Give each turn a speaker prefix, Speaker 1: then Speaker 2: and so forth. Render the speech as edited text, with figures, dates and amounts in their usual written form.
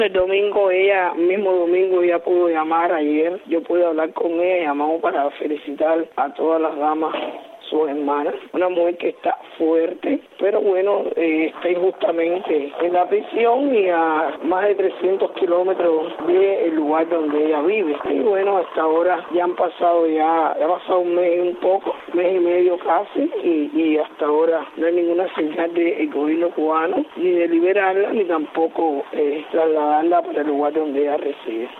Speaker 1: El domingo mismo domingo ella pudo llamar ayer, yo pude hablar con ella, llamamos para felicitar a todas las damas, sus hermanas, una mujer que está fuerte, pero bueno, está injustamente en la prisión y a más de 300 kilómetros del lugar donde ella vive. Y bueno, hasta ahora ya ha pasado un mes un poco, mes y medio casi, y hasta ahora no hay ninguna señal del gobierno cubano, ni de liberarla, ni tampoco trasladarla para el lugar donde ella reside.